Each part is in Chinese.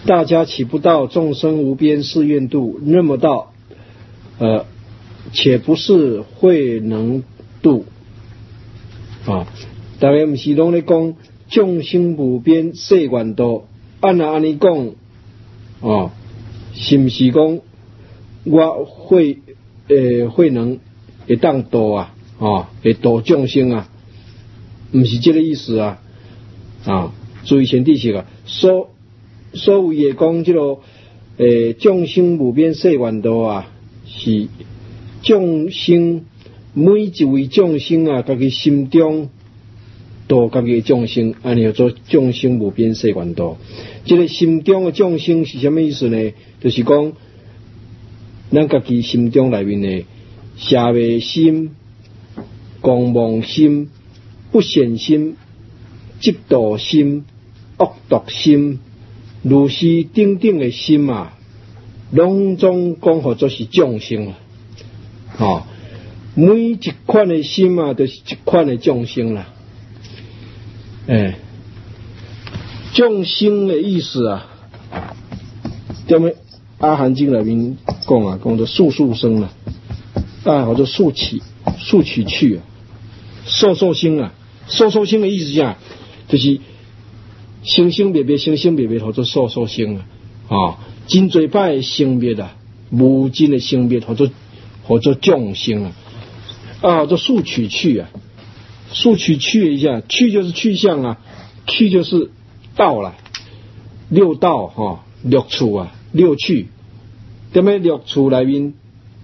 大家岂不道众生无边誓愿度？那么道，且不是慧能度啊！大家不是拢咧讲众生无边誓愿度？按尼讲哦，是不是讲我慧能会当度啊？哦，会度众生啊？不是这个意思啊！啊，注意前提是啊，所谓的讲这个众生无边誓愿度啊，是众生每一位众生啊，家己心中度家己的众生，安尼叫做众生无边誓愿度。这个心中的众生是什么意思呢？就是讲咱家己心中内面的邪昧心、狂妄心、不善心、嫉妒心、恶毒心、如是等等的心啊，拢总讲好做是众生啊。哦，每一款的心啊，都是一款的众生啦。众生的意思啊，在么阿含经里面讲啊，讲做速速生啊，或者速起去啊，速速生啊，速速生的意思是就是生生灭灭，生生灭灭，或者速速生啊，真多摆的生灭啊，无尽的生灭，或者众生啊，或者速取去啊，速取去一下，去就是去向啊，去就是道了，六道六处啊，六趣，在么六处内面，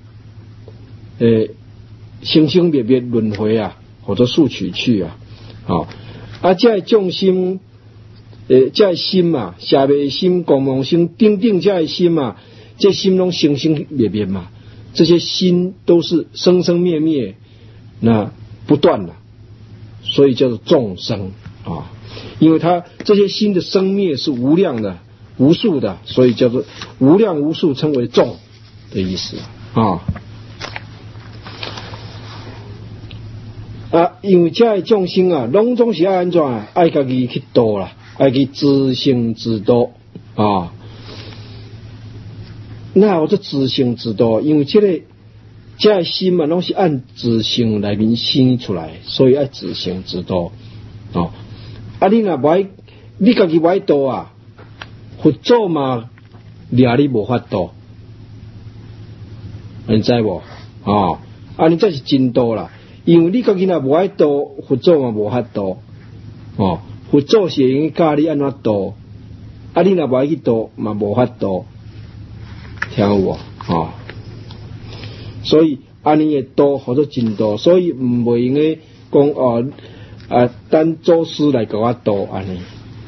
生生灭灭轮回啊，或者速取去啊，这众生，这心啊，邪昧心、狂妄心、等等这心啊，这心拢生生灭灭嘛，这些心都是生生灭灭，那不断的，所以叫做众生啊。因为它这些心的生灭是无量的、无数的，所以叫做无量无数，称为众的意思啊。因为这众生啊，拢总是爱安怎啊？爱家己去度啦，爱去自性自度啊。那我这自性自度，因为这心啊，拢是按自性来面生出来，所以爱自性自度啊。你若不爱，你家己不爱度啊，佛祖嘛，掠你无法度，你知无？你这是真度啦。因为你家己若无爱度，佛祖嘛无法度。佛祖是应该教你安怎度，你若无爱去度，嘛无法度。听有无？所以安尼的度或者真度，所以袂用诶讲等祖师来甲我度安尼，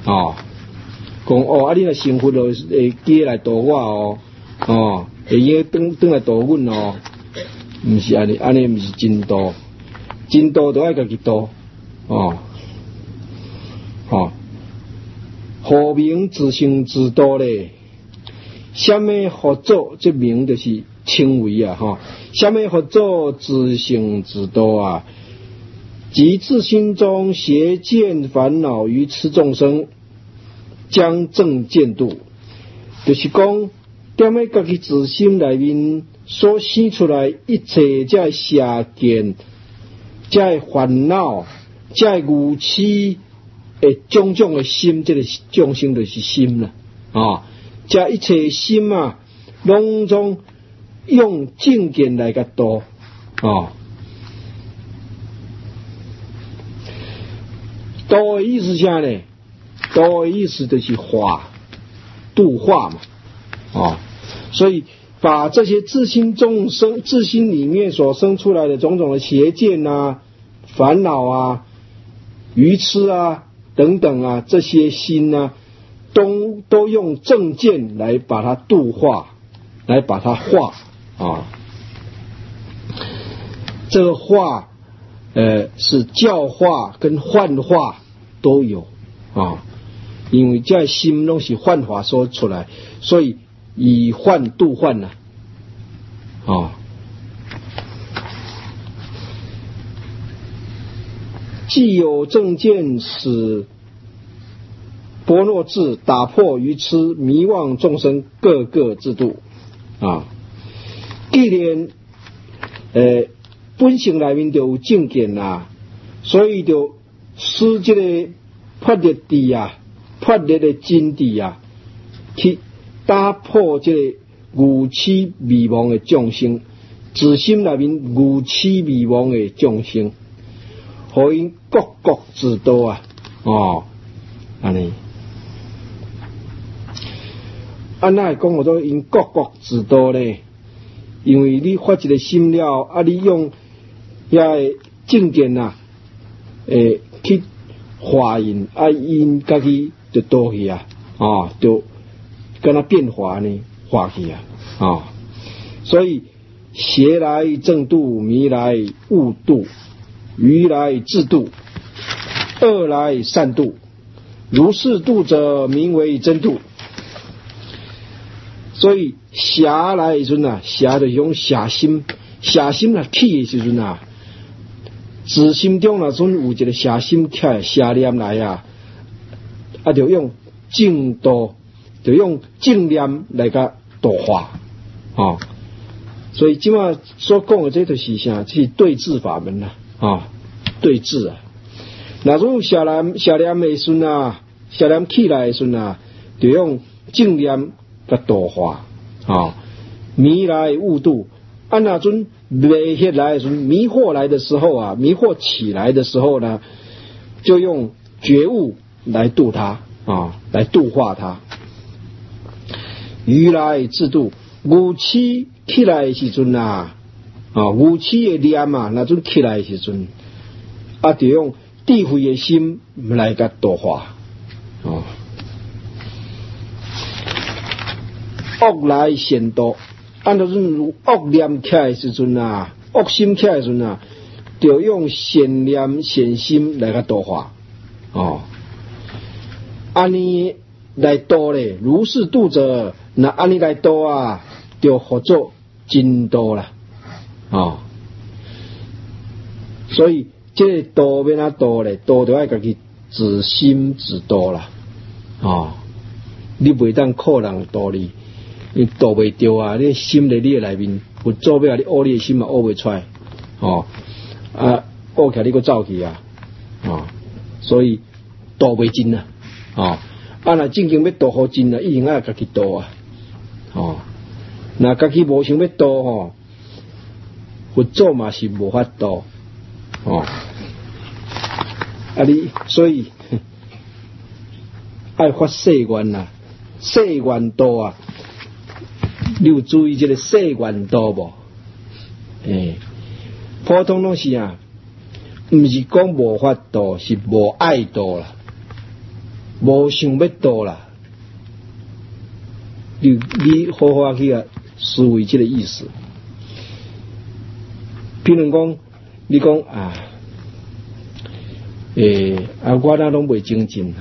讲你若成佛就会记来度我会用转来度阮毋是安尼毋是真度，真度就爱家己度，何名自性自度咧？什么佛祖？这名就是称谓啊，什么佛祖自性自度啊？即自心中邪见烦恼愚痴众生，将正见度，就是讲踮咧家己自心内面所生出来一切这邪见、这烦恼、这愚痴的种种的心，这个众生就是心啦这一切心啊，拢总用正见来甲度度的意思是啥呢？度的意思就是化，度化嘛，所以把这些自心众生、自心里面所生出来的种种的邪见啊、烦恼啊、愚痴啊等等啊，这些心啊，都用正见来把它度化，来把它化这个化是教化跟幻化都有因为这心拢是幻化所出来，所以以幻度幻呐既有正见使般若智打破愚痴迷妄众生各个制度啊。既然本性内面就有正见啊，所以就使这个法律智啊，法律的真智啊，去打破这个愚痴迷妄的众生，自心内面愚痴迷妄的众生，互因各各自道啊，安尼。安那讲我都因各各自道呢？因为你发一个心了，啊，你用遐正见啊，去化因，啊，因家己就倒去啊，就跟它变化呢，化去啊，所以邪来正度，迷来悟度，愚来自度，恶来善度，如是度者，名为真度。所以邪来的时阵啊，邪就是用邪心，邪心啊起的时阵啊，自心中那阵有一个邪心起邪念来啊，就用正道，就用正念来甲度化所以今晚所讲的这就是啥？是对治法门啦对治啊。那种邪念的时阵啊，邪念起来的时阵啊，就用正念甲度化迷来悟度。那阵迷惑来的时候，迷惑来的时候啊，迷惑起来的时候呢，就用觉悟来度它来度化它。愚来自度，愚痴起来的时阵啊，愚痴的念啊，那阵起来的时阵就用智慧的心来甲度化恶来善度。那种恶念起来的时阵啊，恶心起来的时阵啊，就用善念善心来个度化安尼来度咧，如是度者，那安尼来度啊，就合作真度啦所以这个度要哪度咧？度就要家己自心自度啦你袂当靠人度你。你度袂着啊！你心在你内面，有做尾啊，你恶你的心嘛恶袂出来，恶起来你个走去所以度袂尽若正经要度好尽一定要家己度那家己无想要度佛祖嘛是无法度你所以爱发誓愿啊，誓愿度啊。你有注意这个誓愿度无？普通拢是不是讲无法度，是无爱度啦，无想要度啦。你好好去思维这个意思。譬如讲，你讲我那拢未精进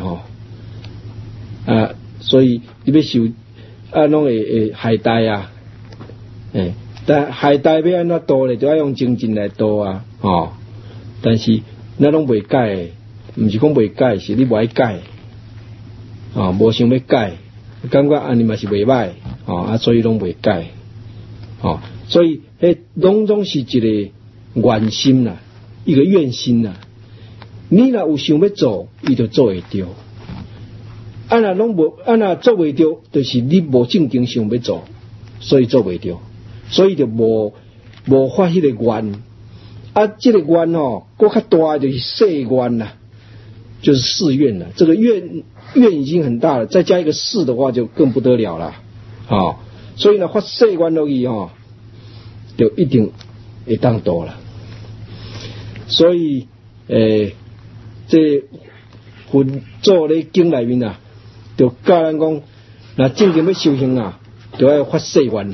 所以你要受。拢会害大啊，但害大要安怎度咧？就要用精进来度但是咱拢未改，毋是讲未改，是你无爱改无想要改，感觉安尼嘛是袂歹所以拢未改所以拢总是一个愿心啦，一个愿心啦。你若有想要做，伊就做会着。若拢无，若做袂着，就是你无正经想要做，所以做袂着，所以就无发迄个愿。这个愿搁较大就是誓愿啦，就是誓愿啦。这个愿已经很大了，再加一个誓的话，就更不得了了所以呢，发誓愿落去就一定会当多了。所以这佛祖咧经内面就教人讲，那正经要修行就要发誓愿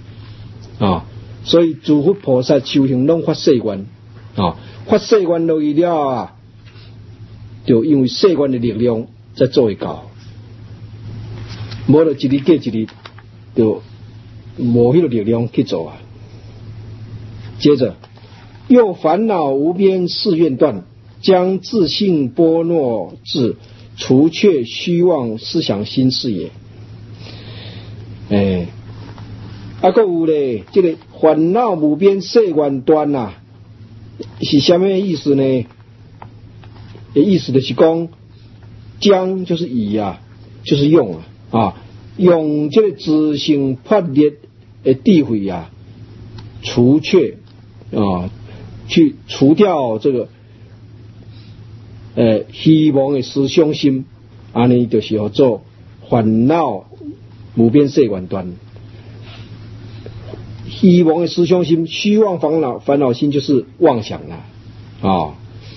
所以诸佛菩萨修行拢发誓愿发誓愿落去了就因为誓愿的力量才做会到，无就一日过一日，就无迄个力量去做接着，又烦恼无边誓愿断，将自性般若智除却虚妄思想心事也。还有咧，这个烦恼无边誓愿断啊，是什么意思呢？意思就是讲，将就是以啊，就是用用这个自性发力的智慧啊，除却去除掉这个希望的思想心，安尼就是叫做烦恼无边誓愿断。希望的思想心，虚妄烦恼心就是妄想啦。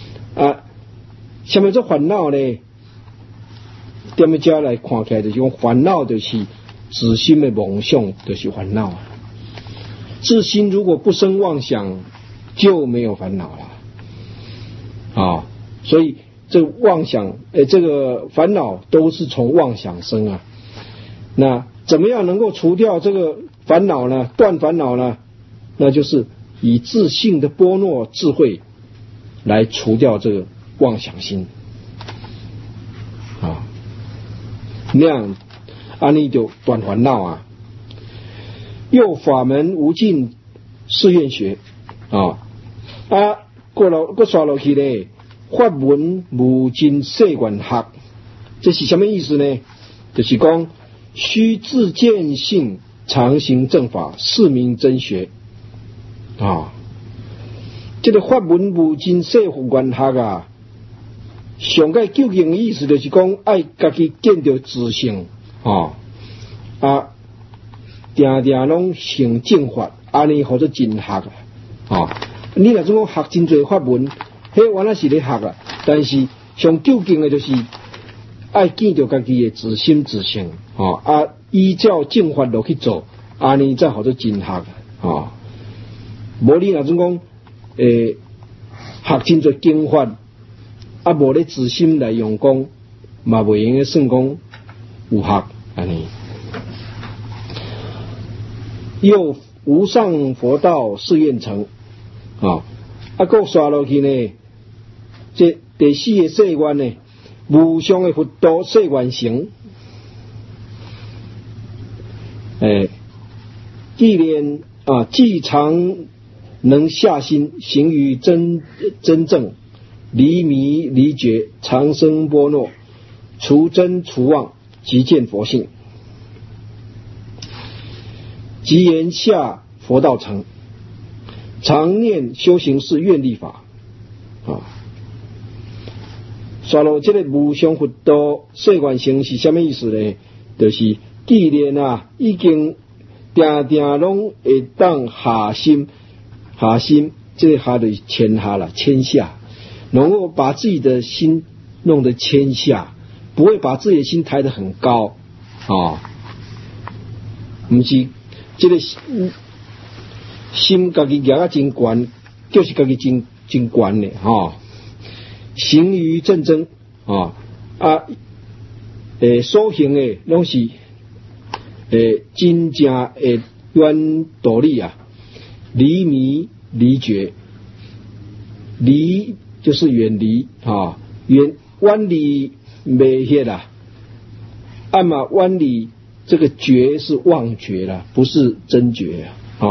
什么叫烦恼呢？踮咧遮来看起来，就是讲烦恼就是自心的梦想，就是烦恼啊。自心如果不生妄想，就没有烦恼了。所以这个妄想，这个烦恼都是从妄想生啊。那怎么样能够除掉这个烦恼呢？断烦恼呢？那就是以自性的般若智慧来除掉这个妄想心。那样安尼就断烦恼啊。又法门无尽誓愿学过刷落去咧，法门无尽誓愿学，这是什么意思呢？就是讲须自见性，常行正法，是名真学这个法门无尽誓愿学啊，上界究竟的意思就是讲爱家己见到自性定定拢行正法，安尼或者真学你若总讲学真侪法门，迄原来是咧学啦，但是上究竟的就是爱见到家己的自心自性依照正法落去做，安尼才或者真学无你若总讲学真侪经法，无咧自心来用功，嘛袂用算讲有学安尼。又无上佛道誓愿成搁刷落去呢，这第四个誓愿呢，无上的佛道誓愿成。既常能下心行于真正，离迷离觉，长生般若，除真除妄，即见佛性，即言下佛道成。常念修行是愿力法刷落这个无上佛道誓愿成是什么意思呢？就是既然已经定定拢会当下心，这个下就是谦下了，谦下，能够把自己的心弄得谦下，不会把自己的心抬得很高不是这个心家己举啊真悬，就是家己真悬的行于正真所行的拢是真正的远道理啊，离迷离觉，离就是远离远离没些啦，嘛远离这个觉是妄觉啦，不是真觉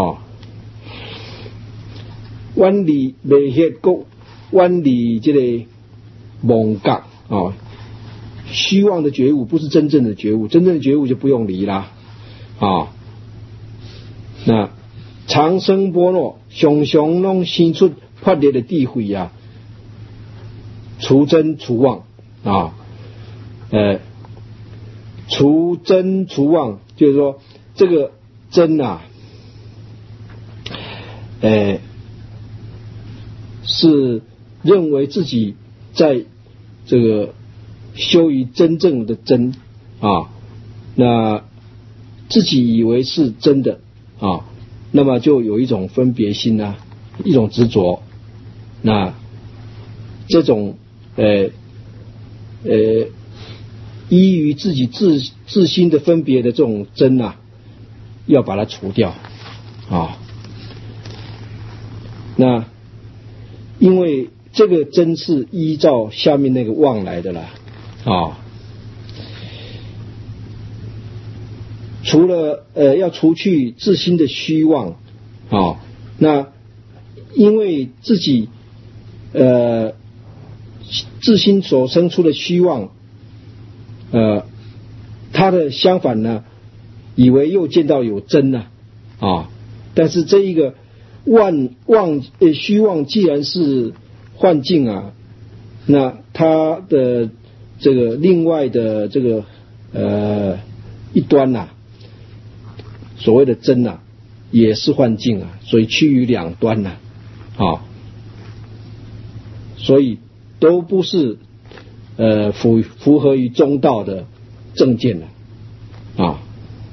远离没些个远离这个梦觉虚妄的觉悟不是真正的觉悟，真正的觉悟就不用离啦那长生般若常常拢生出发力的智慧除真除妄除真除妄，就是说这个真是认为自己在这个修于真正的真那自己以为是真的那么就有一种分别心一种执着，那这种依于自己自心的分别的这种真要把它除掉那因为这个真是依照下面那个妄来的啦除了要除去自心的虚妄啊，那因为自己自心所生出的虚妄，它的相反呢，以为又见到有真呢啊，但是这一个虚妄既然是幻境啊，那它的这个另外的这个一端呐，所谓的真呐，也是幻境啊，所以趋于两端呐啊，所以都不是符合于中道的正见了啊。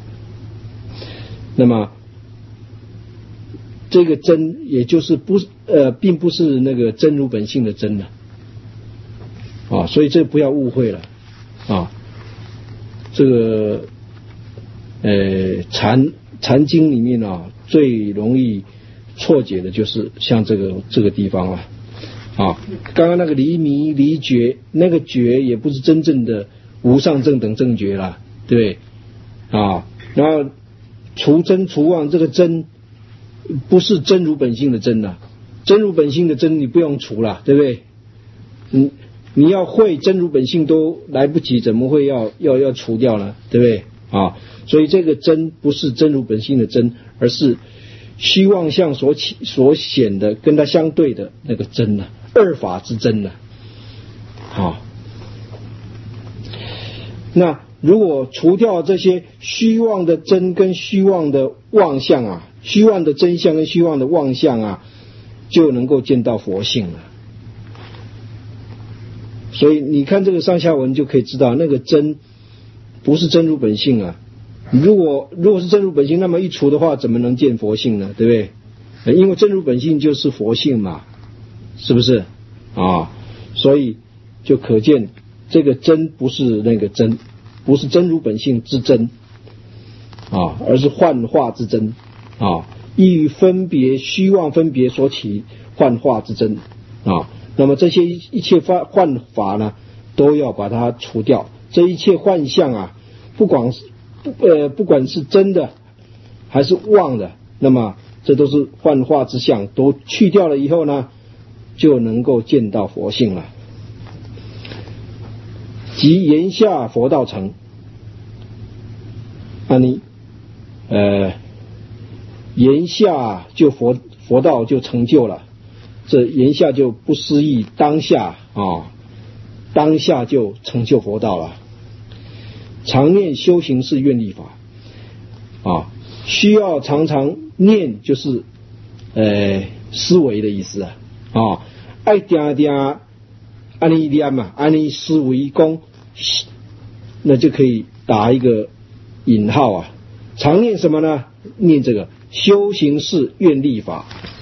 那么这个真，也就是并不是那个真如本性的真了啊，所以这不要误会了啊。这个禅经里面啊，最容易错解的就是像这个地方了啊。刚刚那个离迷离觉，那个觉也不是真正的无上正等正觉啦，对不对啊？然后除真除妄，这个真不是真如本性的真啦，真如本性的真你不用除啦，对不对？你要会真如本性都来不及，怎么会要除掉呢？对不对啊？所以这个真不是真如本性的真，而是虚妄相所显的跟它相对的那个真呢，二法之真呢。好，那如果除掉这些虚妄的真跟虚妄的妄相啊，虚妄的真相跟虚妄的妄相啊，就能够见到佛性了。所以你看这个上下文就可以知道，那个真不是真如本性啊。如果是真如本性，那么一除的话，怎么能见佛性呢？对不对？因为真如本性就是佛性嘛，是不是啊？所以就可见这个真不是那个真，不是真如本性之真啊，而是幻化之真啊，依于分别虚妄分别所起幻化之真啊。那么这些一切幻法呢，都要把它除掉。这一切幻象啊，不管是真的还是妄的，那么这都是幻化之相，都去掉了以后呢，就能够见到佛性了。即言下佛道成，言下就佛道就成就了。这言下就不思议，当下就成就佛道了。常念修行是愿力法啊，需要常常念，就是思维的意思啊。爱定定安尼念嘛，安尼思维讲，那就可以打一个引号啊。常念什么呢？念这个修行是愿力法。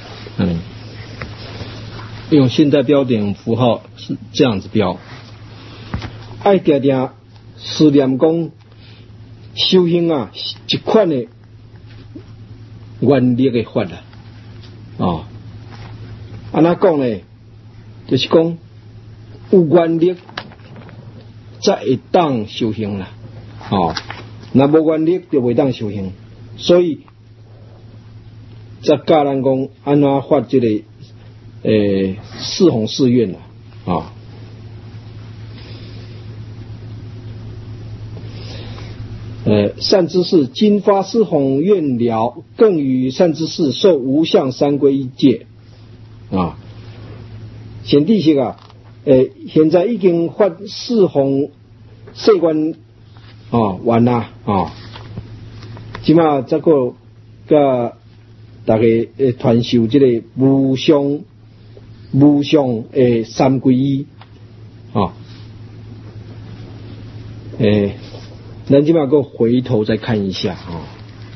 用现代标点符号是这样子标，爱定定思念讲修行啊，一款的愿力的法啊。安怎讲呢？就是讲有愿力才会当修行啦。那无愿力就袂当修行，所以才教咱讲安怎发这个四弘誓愿了啊。善知识今发四弘愿了，更与善知识受无相三皈依戒啊。显地是啊，现在已经发四弘誓愿完啦啊。今嘛再个甲大家传授这个无相三皈依啊。咱今嘛个回头再看一下啊。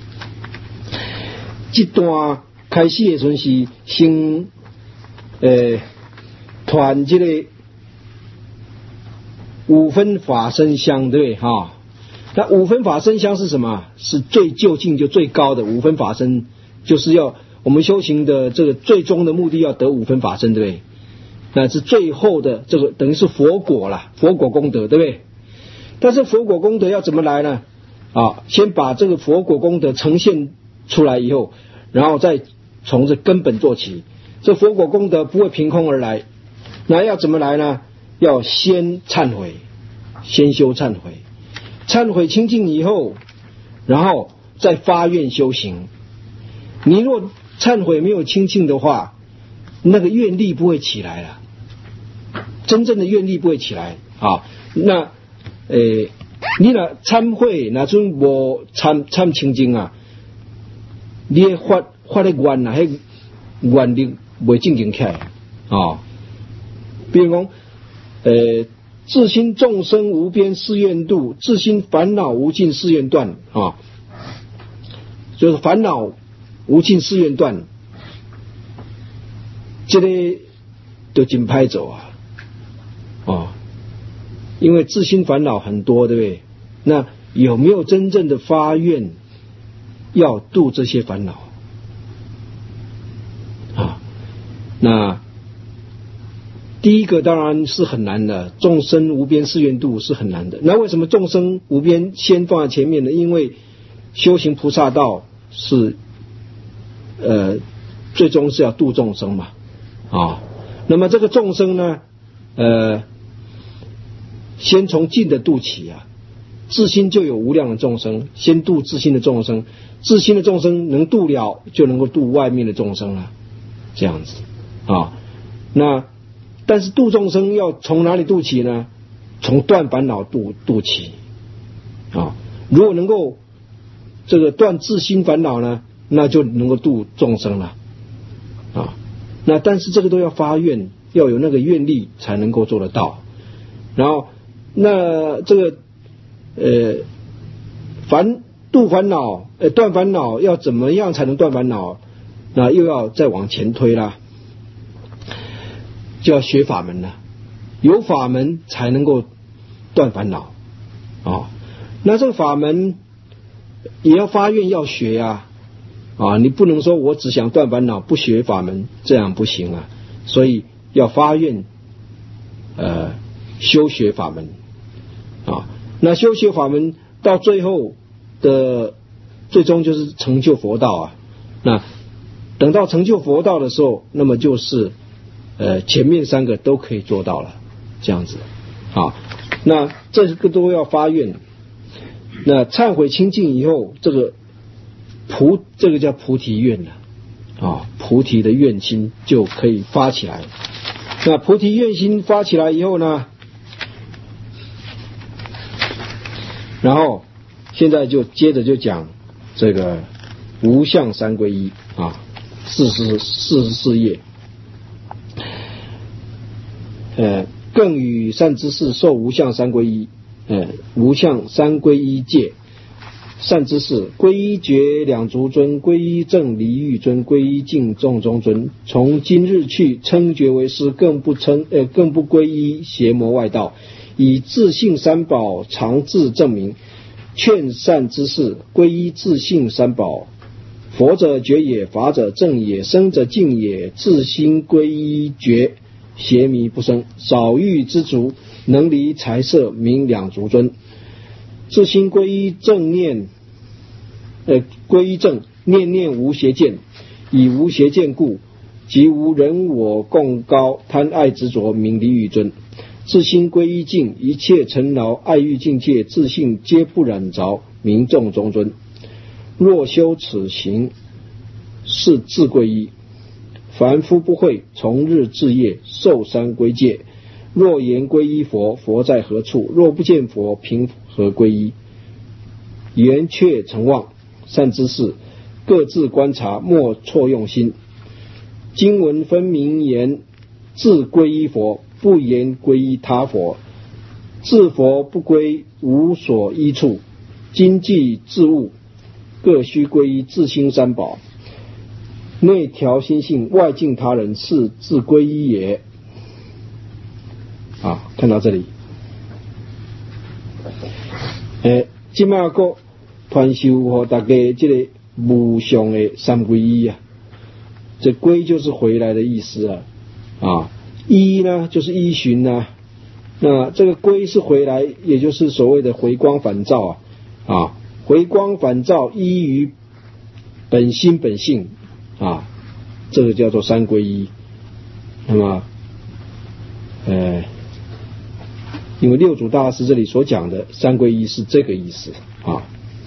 这段开始的时候是先传这个五分法身香，对不对哈？那五分法身香是什么？是最究竟就最高的五分法身，就是要我们修行的这个最终的目的要得五分法身，对不对？那是最后的这个等于是佛果啦，佛果功德，对不对？但是佛果功德要怎么来呢？ 先把这个佛果功德呈现出来以后，然后再从这根本做起。这佛果功德不会凭空而来，那要怎么来呢？要先忏悔，先修忏悔，忏悔清净以后，然后再发愿修行。你若忏悔没有清净的话，那个愿力不会起来了，真正的愿力不会起来啊。那你若忏悔，那阵无忏清净啊，你的发的愿啊，迄愿力未正经起来啊。比如讲，自心众生无边誓愿度，自心烦恼无尽誓愿断啊，就是烦恼无尽誓愿断，这个就真歹走啊，因为自心烦恼很多，对不对？那有没有真正的发愿要度这些烦恼啊？那第一个当然是很难的，众生无边誓愿度是很难的。那为什么众生无边先放在前面呢？因为修行菩萨道是最终是要度众生嘛啊。那么这个众生呢，先从近的度起啊。自心就有无量的众生，先度自心的众生，自心的众生能度了，就能够度外面的众生了，这样子啊。那但是度众生要从哪里度起呢？从断烦恼度起啊。如果能够这个断自心烦恼呢，那就能够度众生了啊。那但是这个都要发愿，要有那个愿力才能够做得到。然后那这个度烦恼，断烦恼要怎么样才能断烦恼？那又要再往前推啦，就要学法门了，有法门才能够断烦恼啊。那这个法门也要发愿要学啊，你不能说我只想断烦恼不学法门，这样不行啊。所以要发愿修学法门啊。那修学法门到最后的最终就是成就佛道啊。那等到成就佛道的时候，那么就是前面三个都可以做到了，这样子啊。那这个都要发愿。那忏悔清净以后，这个叫菩提愿了啊，菩提的愿心就可以发起来。那菩提愿心发起来以后呢，然后现在就接着就讲这个无相三皈依啊，44页。更与善知识受无相三皈依，无相三皈依戒。善知识，皈依觉两足尊，皈依正离欲尊，皈依净众中尊。从今日去，称觉为师，更不皈依邪魔外道，以自性三宝常自证明。劝善知识，皈依自性三宝。佛者觉也，法者正也，生者净也。自心皈依觉，邪迷不生。少欲知足，能离财色名两足尊。自心皈依正念，皈依正念念无邪见，以无邪见故，即无人我共高贪爱执着名离欲尊。自心皈依净，一切尘劳爱欲境界，自性皆不染着，名众中尊。若修此行，是自皈依。凡夫不会，从日至夜受三皈戒。若言皈依佛，佛在何处？若不见佛，凭何皈依？言却成妄。善知识，各自观察，莫错用心。经文分明言，自皈依佛，不言皈依他佛。自佛不归，无所依处。今既自悟，各须皈依自心三宝。内调心性，外敬他人，是自皈依也。看到这里，今嘛个传授给大家这个无上的三皈依啊。这皈就是回来的意思啊，依呢就是依循啊。那这个皈是回来，也就是所谓的回光返照啊， 回光返照，依于本心本性啊，这个叫做三皈依。那么，因为六祖大师这里所讲的三皈依是这个意思啊。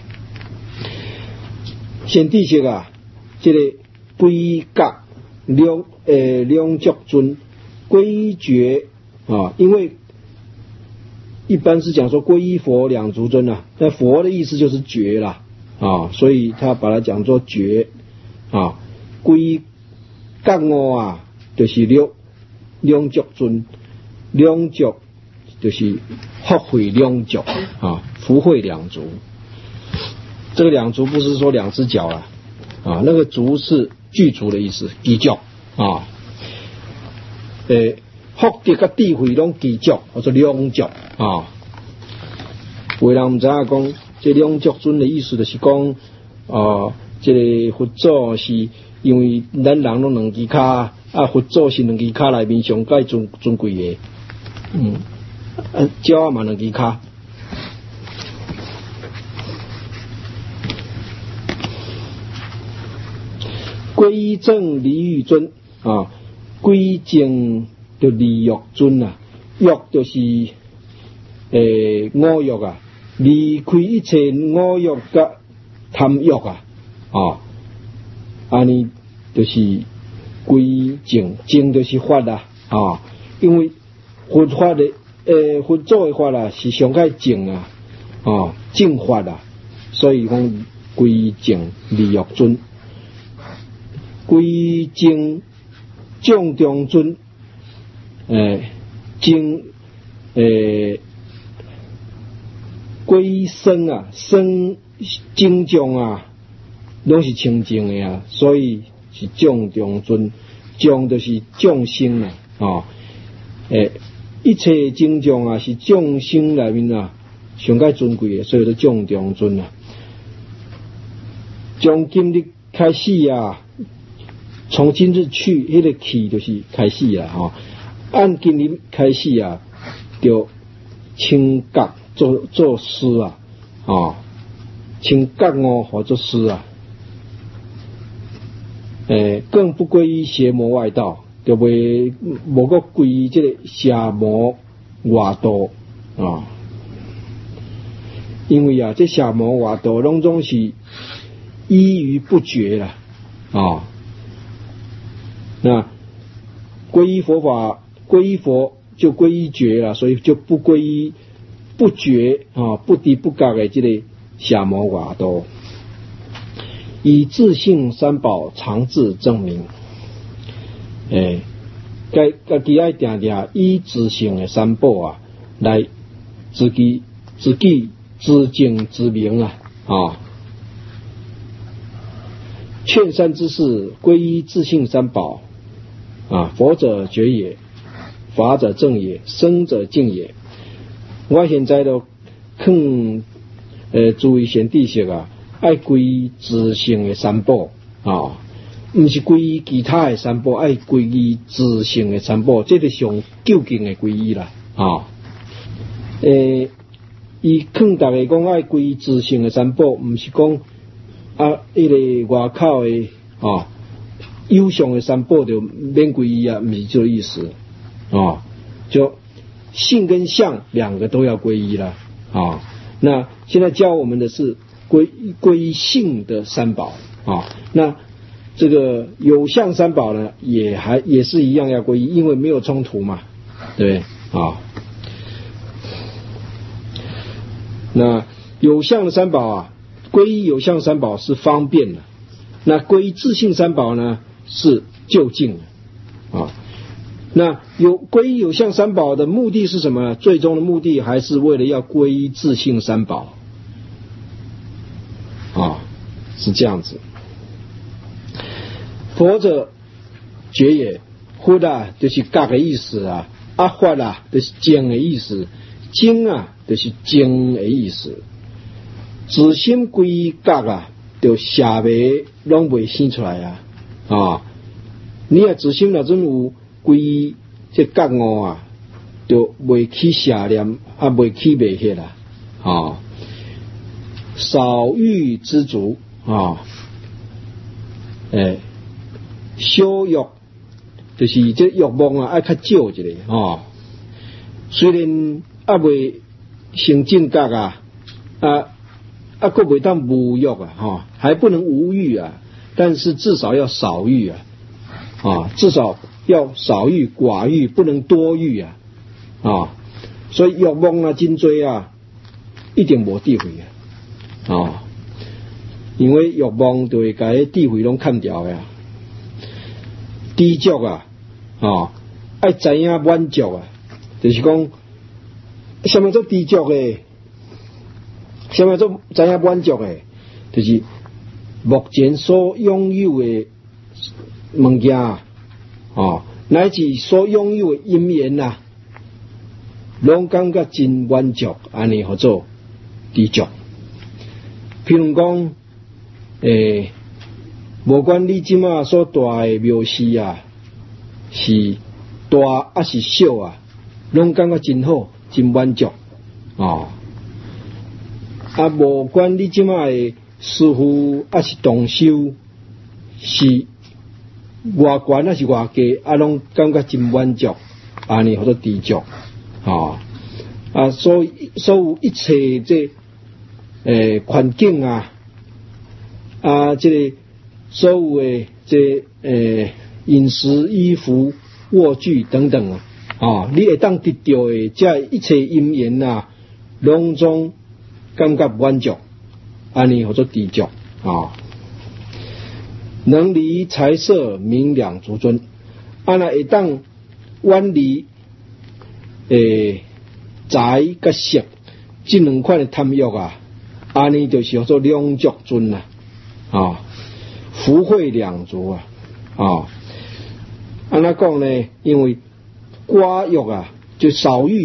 先第些啊，这个皈依觉两觉尊皈依觉啊，因为一般是讲说皈依佛两足尊啊，那佛的意思就是觉啦啊，所以他把它讲作觉啊。皈依觉悟啊，就是两足尊，两足就是福慧两足啊，福慧两足。这个两足不是说两只脚啊，那个足是具足的意思，具足啊。福德跟智慧拢具足，或者两足啊。有人唔知影讲，这两足尊的意思就是讲，这个佛祖是因为咱人拢两只脚，佛祖是两只脚内面上介尊贵的，鸟嘛两只脚。皈依正离欲尊啊，皈依正就离欲尊啊，欲就是五欲啊，离开一切五欲甲贪欲啊，安尼就是皈依正，正就是法啦啊，因为佛法的佛祖的法啦是上界正啊，正法啦，所以讲皈依正离欲尊。皈依正正中尊，正皈依僧啊，僧正众啊，拢是清净的啊，所以是正中尊。众就是众生啊，一切正众啊是众生内面啊上界尊贵的，所以叫正中尊啊。从今日开始啊。从今日去，那个起就是开始啊，按今日开始啊，就清觉做师啊，清觉悟或做师啊，更不归于邪魔外道，就袂无个归于这个邪魔外道啊，因为啊，这邪魔外道拢总是依于不绝啦啊。那皈依佛法，皈依佛就皈依觉了，所以就不皈依不觉啊，不敌不觉的这个邪魔外道，以自性三宝常自证明。家己爱定定以自性的三宝啊，来自己自证自明啊。劝善之事，皈依自性三宝。佛者觉也，法者正也，僧者净也。我现在都劝诸位贤弟兄啊，爱皈依自性的三宝不是皈依其他的三宝，爱皈依自性的三宝，这是上究竟的皈依啦伊劝大家讲爱皈依自性的三宝，不是讲那个外口的有上的三宝就免皈依啊，不是这个意思就性跟相两个都要皈依了那现在教我们的是皈依性的三宝那这个有相三宝呢，也是一样要皈依，因为没有冲突嘛，对不对那有相的三宝啊，皈依有相三宝是方便的，那皈依自性三宝呢？是究竟的那皈依有相三宝的目的是什么？最终的目的还是为了要皈依自性三宝是这样子。佛者觉也，佛就是觉的意思法就是经的意思，经就是经的意思。自心皈依觉就邪魅拢袂生出来你自心若真有皈依这觉悟就袂起邪念，袂起迷惑啦少欲知足啊，小欲就是这欲望啊，爱较少一点啊。虽然未成正觉还未当无欲还不能无欲但是至少要少欲至少要少欲寡欲，不能多欲所以欲望真多一定无智慧因为欲望就会把智慧拢砍掉知足爱知影满足就是讲什么做知足的，什么做知影满足的，就是目前所拥有的物件乃至所拥有的因缘拢感觉真满足，安尼叫做知足。譬如讲，无管你即马所住的庙寺是大还是小拢感觉真好，真满足无管你即马的师傅还是同修是外悬还是外低拢感觉真满足，安尼叫做知足所有一切这环境这个所有的这饮食衣服卧具等等你会当得到的这一切因缘拢总感觉满足，安尼叫做知足能离财色名两足尊，那会当远离财甲色这两款的贪欲安尼就是叫做两足尊福慧两足安那讲呢？因为寡欲就少欲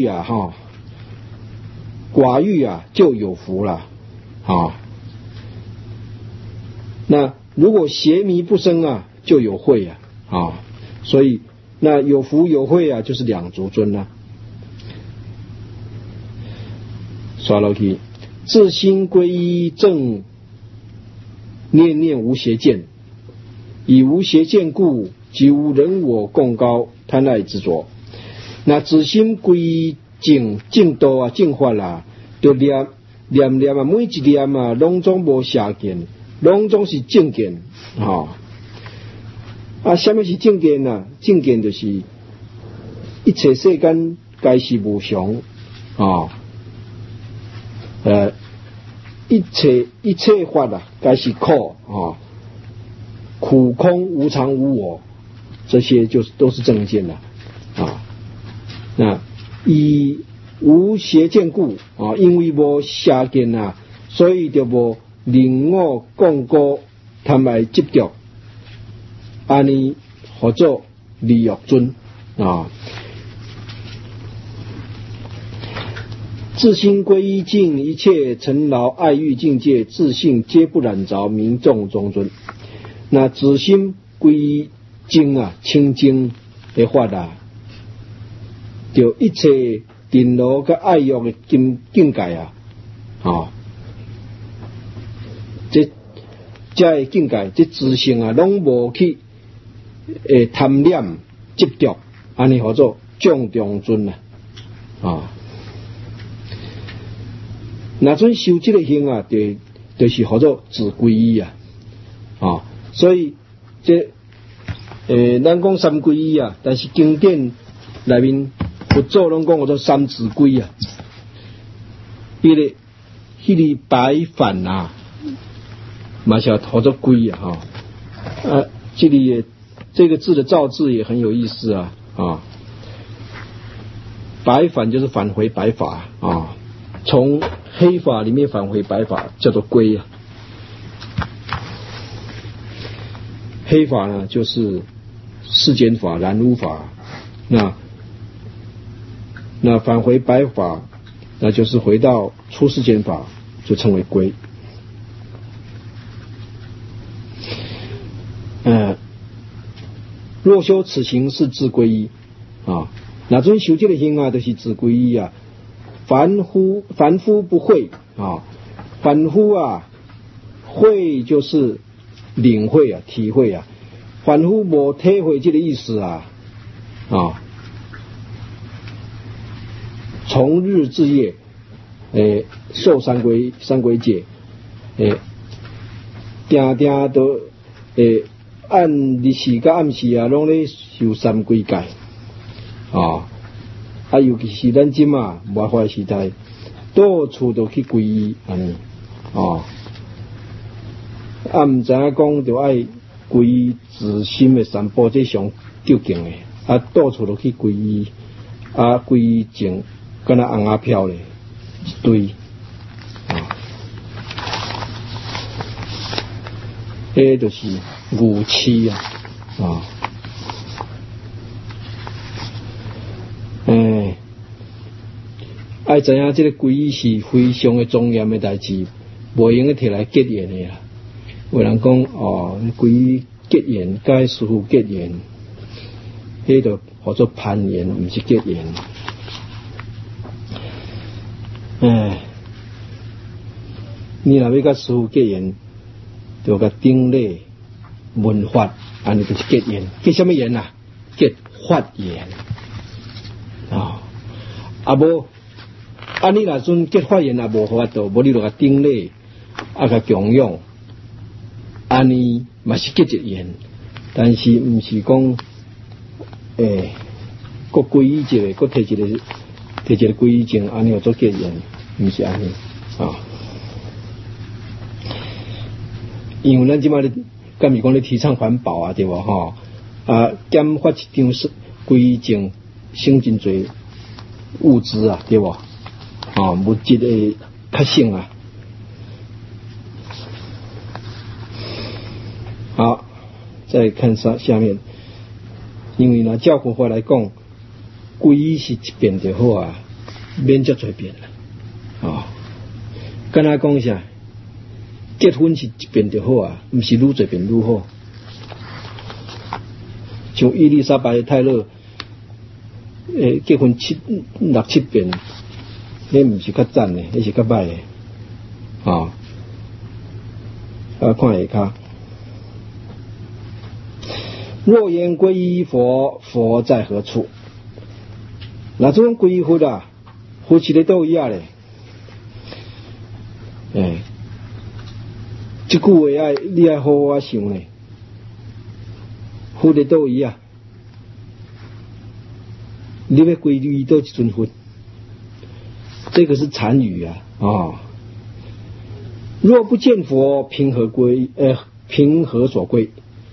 寡欲就有福了那如果邪迷不生就有慧所以那有福有慧就是两足尊刷楼梯，自心归一正，念念无邪见，以无邪见故，即无人我共高贪爱执着。那自心归正道正法就念每一念拢总无邪见，拢总是正见什么是正见正见就是一切世间皆是无常一切法该是苦苦空无常无我，这些就是都是正见那以无邪见故因为无邪见所以就无人我共高贪爱执着，安尼叫做离欲尊自心归一境，一切尘劳爱欲境界，自性皆不染着，名众中尊。那自心归一境清净的法就一切尘劳跟爱欲的境界这的境界，这自性拢无去贪念执着，安尼叫做众中尊那阵修这个行就是叫做自归依所以这咱讲三归依但是经典内面佛祖拢讲叫做三自归迄个白饭嘛是叫做归这个字的造字也很有意思白返就是返回白法从黑法里面返回白法叫做归黑法呢就是世间法染污法，那返回白法那就是回到出世间法，就称为归。若修此行是自归依那阵修这个行就是自归依凡夫不会凡夫啊，会就是领会啊，体会啊。凡夫无体会这个意思啊，从日至夜，受三归戒，定定都按日时甲暗时啊，拢咧受三归戒尤其是咱今啊末法时代，到处都去皈依安尼毋知影讲就爱皈依自心的三宝，这上究竟的到处都去皈依皈依种敢若红阿飘咧一堆迄就是愚痴爱知影这个皈依是非常的庄严的代志，无用摕来结缘的啦。有人讲皈依结缘，该师父结缘，迄就叫做攀缘，毋是结缘。你若要甲师父结缘，就甲顶礼闻法，安尼就是结缘。结什么缘啊？结法缘无你若阵结法缘也无法度，无你就甲顶礼甲供养，安尼嘛是结一缘，但是毋是讲各皈依一个，各摕一个皈依证，安尼叫做结缘，毋是安尼因为咱即摆咧，敢是讲咧提倡环保啊，对无减发一张皈依证，省真侪物资啊，对无物质的较省啊。好，再看下面，因为呢，照佛法来讲，皈依是一遍就好啊，免遮侪遍啦敢若讲啥？结婚是一遍就好啊，毋是愈侪遍愈好。像伊丽莎白泰勒，结婚6、7遍，迄毋是较赞的，迄是较歹的看下骹。若言皈依佛，佛在何处？那这种皈依佛啊，佛是咧倒位啊咧？这句话你要好好想呢。佛咧倒位啊？你要皈依到一尊佛？这个是禅语啊若不见佛，凭何所归？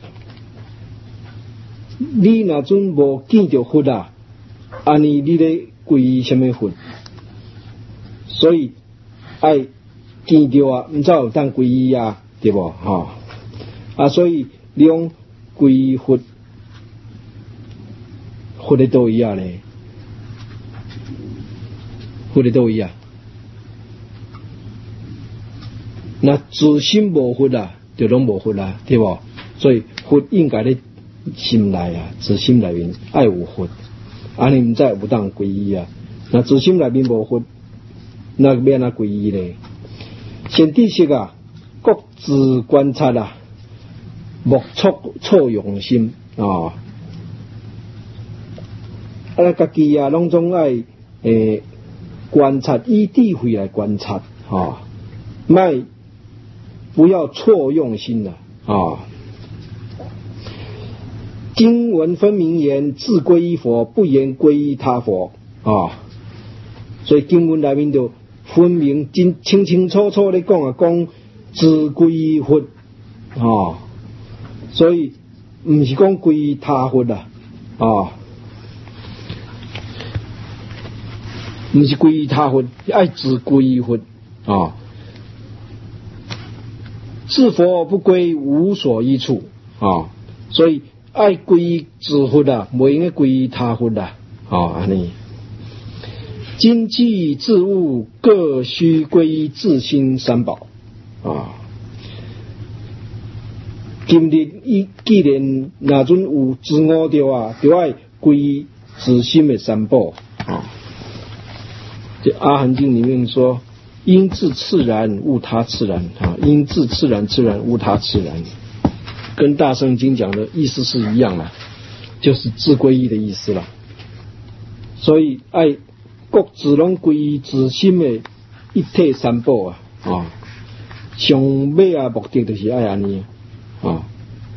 你若阵无见着佛啊，安尼你咧皈依什么佛？所以爱见着啊，毋才有当皈依啊，对无所以你讲皈依佛，佛咧倒位啊咧？佛咧倒位啊？那自心无佛啊，就拢无佛啊，对无？所以佛应该咧心内啊，自心内面爱有佛，安尼毋才有当皈依啊。那自心内面无佛，那要安怎皈依咧？先知识啊，各自观察啊，莫错用心家己啊，拢总爱观察，以智慧来观察不要错用心了经文分明言，自归依佛，不言归依他佛所以经文内面就分明清清楚楚的讲自归依佛所以不是讲归依他佛不是归依他佛，爱自归依佛自佛不归，无所依处所以爱归依自佛不应该归依他佛安尼今际自悟，各须归依自心三宝今日既然那阵有自我着就爱归依自心的三宝这阿含经里面说因自自然，悟他自然啊，因自自然，自然悟他自然，跟大圣经讲的意思是一样的，就是自归依的意思了。所以爱各自拢归依自心的一体三宝啊，上尾啊目的就是爱安尼啊。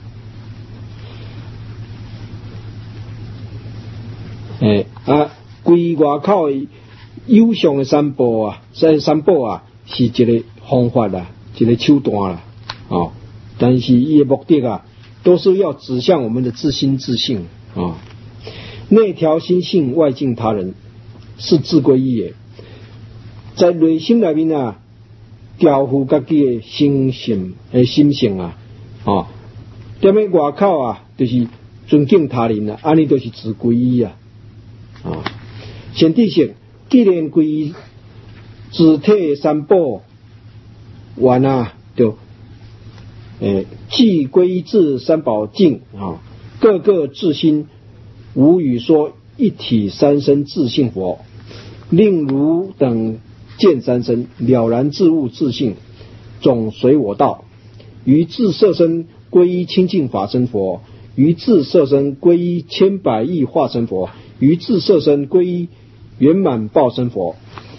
归依外口的有相的三宝啊，这三宝啊是一个方法啦，一个手段啦，但是伊的目的啊，都是要指向我们的自心自性啊。内调心性，外敬他人，是自归依的。在内心里面啊，调伏自己的心性啊，踮咧外口啊，就是尊敬他人啊，安尼都是自归依啊。先知性，既然归依自体三宝，完啊就既归依自三宝境啊，各个自心，无语说一体三身自性佛，令汝等见三身，了然自悟自性，总随我道。于自色身归依清净法身佛，于自色身归依千百亿化身佛，于自色身归依圆满报身佛。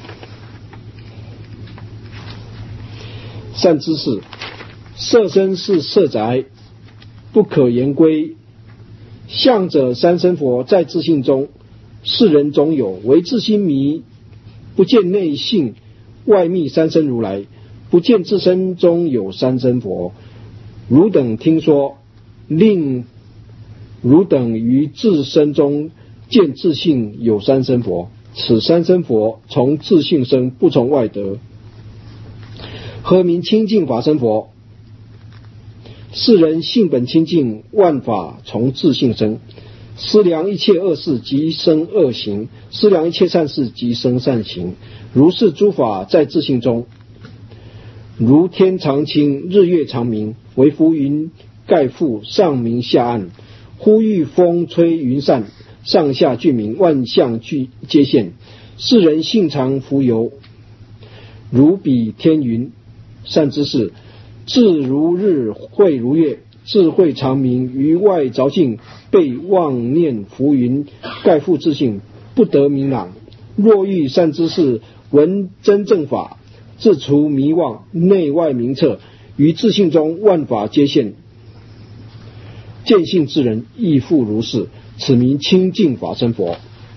善知识，色身是色宅，不可言归。相者三身佛在自性中，世人总有，唯自心迷，不见内性外密三身如来，不见自身中有三身佛。汝等听说，令汝等于自身中见自性有三身佛，此三身佛从自性生，不从外得，何名清净法身佛？世人性本清净，万法从自性生。思量一切恶事，即生恶行；思量一切善事，即生善行。如是诸法在自性中，如天常清，日月常明，惟浮云盖覆，上明下暗。忽遇风吹云散，上下俱明，万象俱皆现。世人性常浮游，如比天云。善知识，智如日，慧如月，智慧常明，于外着境，被妄念浮云盖覆自性，不得明朗。若欲善知识闻真正法，自除迷妄，内外明彻，于自性中万法皆现。见性之人亦复如是，此名清净法身佛。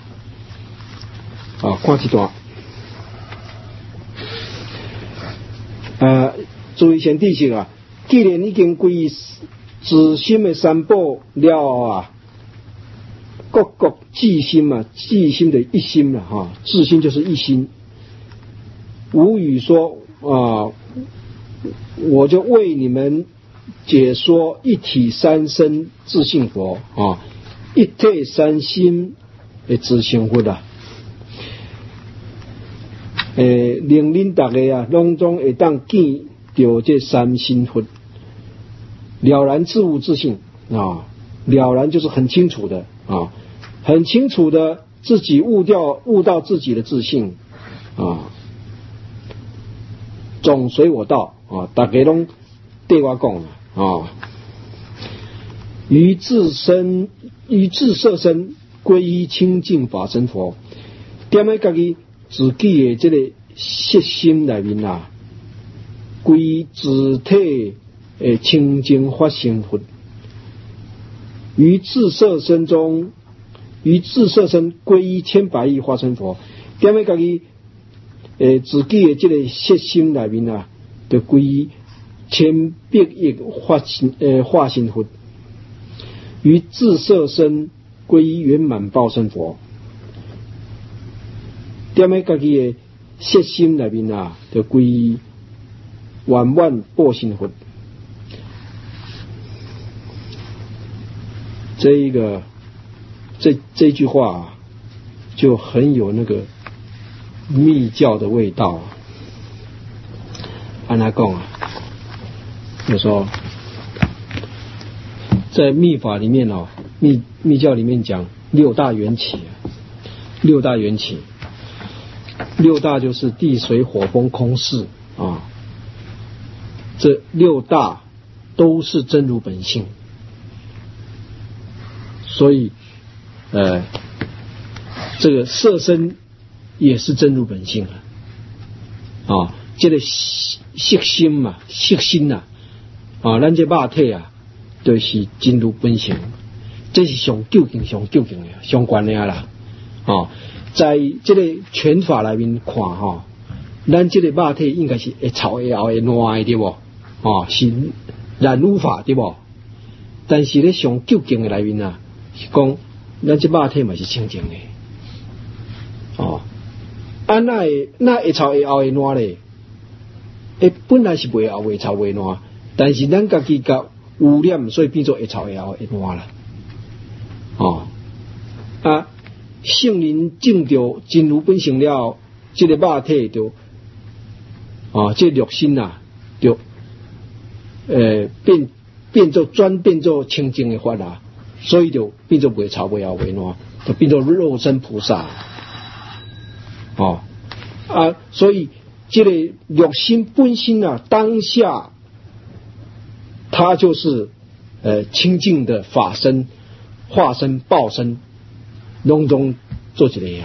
看这段。注意先提醒啊，既然已经归自心的三宝了后啊，各自心啊，自心的一心了自心就是一心。无语说我就为你们解说一体三身自性佛一体三心的自性佛啊。令恁大家啊，拢总会当见到这三心佛，了然自悟自性了然就是很清楚的很清楚的自己悟到自己的自性总随我道大家拢对我讲于自色身归依清净法身佛，踮咧家己自己的这个色心里面归依自体的清净法身佛，于自色身归依千百亿化身佛，踮咧家己自己的这个色心里面就归依千百亿化身佛，于自色身归依圆满报身佛，踮咧家己的色心里面就归依圆满报身佛。这句话就很有那个密教的味道按他讲就说在密法里面密教里面讲六大缘起六大就是地水火风空四啊，这六大都是真如本性，所以这个色身也是真如本性啊，这个色心嘛，色心呐啊，咱这肉体啊，就是真如本性，这是上究竟的、上关的啦啊。在这个拳法里面看哈，咱这个肉体应该是会臭会熬会烂的对不？啊，是染污法对不？但是咧上究竟的里面啊，是讲咱这肉体嘛是清净的。哦，那会臭会熬会烂咧，本来是袂熬袂臭袂烂，但是咱家己甲污染，所以变做会臭会熬会烂啦。哦，圣人证到真如本性了，这个肉体就这个肉身啊，就变做清净的法啊，所以就变做袂臭袂熬袂烂，就变做肉身菩萨。所以这个肉身本身啊，当下它就是清净的法身、化身、报身。拢总做一个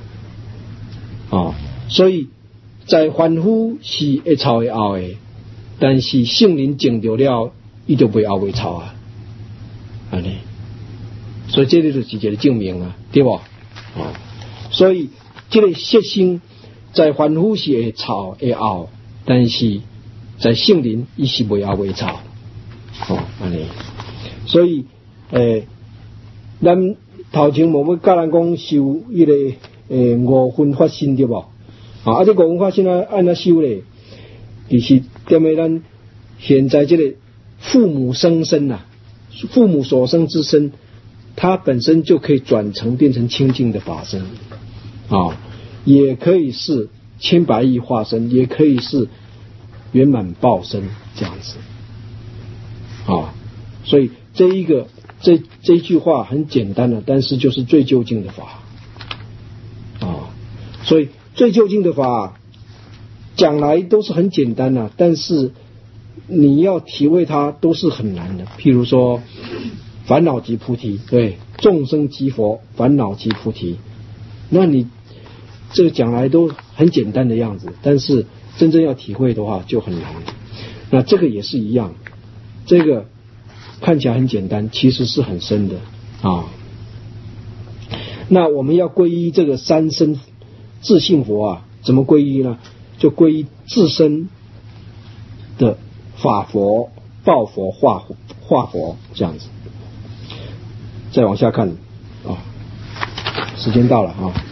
所以在凡夫是会臭会熬的，但是圣人证到了，伊就袂熬袂臭啊，安尼，所以这个就是一个证明啊，对不？所以这个色心在凡夫是会臭会熬，但是在圣人伊是袂熬袂臭，安尼，所以咱。头前我们教人讲修迄个五分法身对不？这五分法身按怎修咧？其实踮咧咱现在这个父母生身呐，父母所生之身，它本身就可以转成变成清净的法身也可以是千百亿化身，也可以是圆满报身这样子所以这一句话很简单的，但是就是最究竟的法所以最究竟的法讲来都是很简单的，但是你要体会它都是很难的。譬如说烦恼即菩提，对，众生即佛，烦恼即菩提，那你这个讲来都很简单的样子，但是真正要体会的话就很难。那这个也是一样，这个看起来很简单，其实是很深的那我们要皈依这个三身自性佛怎么皈依呢？就皈依自身的法佛、报佛、化佛这样子。再往下看时间到了